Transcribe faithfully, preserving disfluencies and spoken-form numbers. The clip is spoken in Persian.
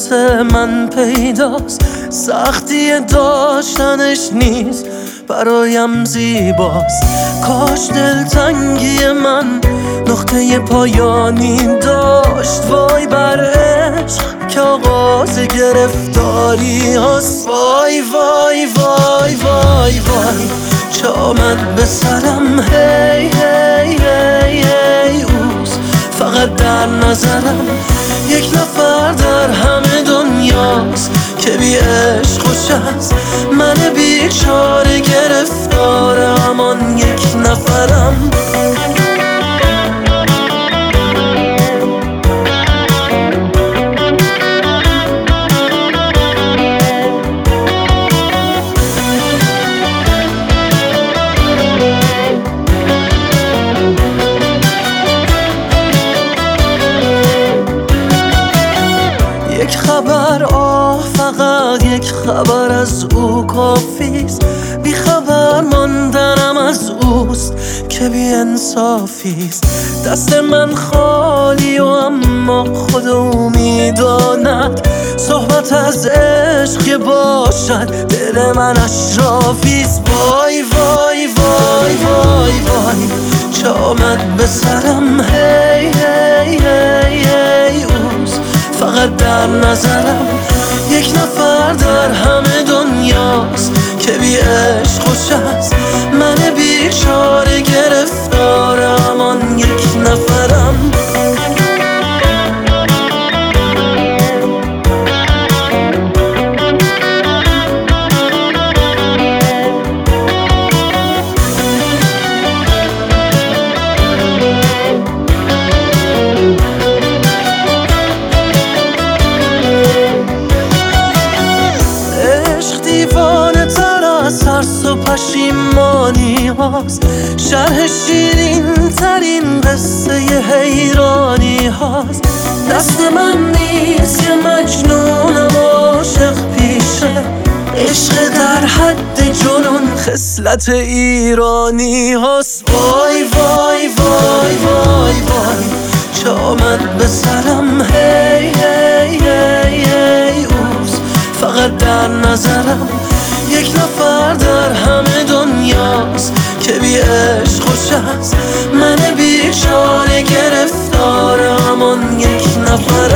واسه من پیداست، سختی داشتنش نیست برایم زیباست. کاش دلتنگی من نقطه پایانی داشت، وای بر عشق که آغاز گرفتاری هست. وای وای وای وای وای چه آمد به سرم، هی هی هی هی اوز فقط در نظرم. یک نفر در همه دنیاست که بی عشق خوش است، من بیچاره گرفتار همان یک نفرم. یک خبر، آه فقط یک خبر از او کافیست. بی خبر ماندنم از اوست که بی انصافیست. دست من خالی و اما خود او میداند، صحبت از عشق که باشد دل من اشرافیست. وای وای وای وای وای چه آمد به سرم، هی هی هی هی اوز فقط در نظرم. یک نفر در همه دنیاست که بی عشق خوش است، من بیچاره گرفتار همان یک نفرم. دیوانه تر از ترس و پشیمانی هاست، شرح شیرین ترین قصه حیرانی هاست. دست من نیست که مجنونم عاشق پیشه، عشق در حد جنون خصلت ایرانی هاست. وای وای وای وای وای چه آمد به سرم، هی هی هی هی اوز فقط در نظرم. یک نفر در همه دنیاست که بی عشق خوش است، من بیچاره گرفتار همان یک نفر.